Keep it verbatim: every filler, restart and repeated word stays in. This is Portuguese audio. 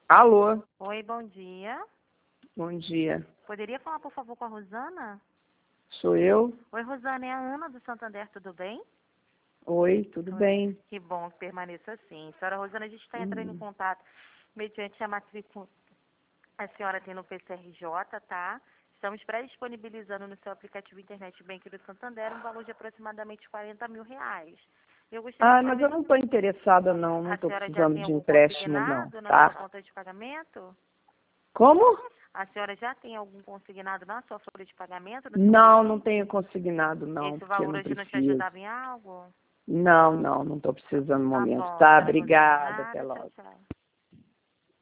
Alô, Oi, bom dia. bom dia. Poderia falar, por favor, com a Rosana? Sou eu? Oi, Rosana, é a Ana do Santander, tudo bem? Oi, tudo Oi. bem? Que bom que permaneça assim. Senhora Rosana, a gente está entrando em Uhum. contato mediante a matrícula que a senhora tem no P C R J, tá? Estamos pré-disponibilizando no seu aplicativo Internet Bank do Santander um valor de aproximadamente quarenta mil reais. Eu gostaria Ah, de mas eu saber, não estou interessada não, não a estou senhora já precisando tem de algum empréstimo não, consignado na sua tá? conta de pagamento? Como? A senhora já tem algum consignado na sua folha de pagamento, no seu Não, não boletim? tenho consignado não, Esse porque eu valor não hoje não te preciso. ajudava em algo? Não, não, não estou precisando no Tá momento, bom, tá? senhora Rosana. Obrigada, até Nada, tchau, logo. tchau.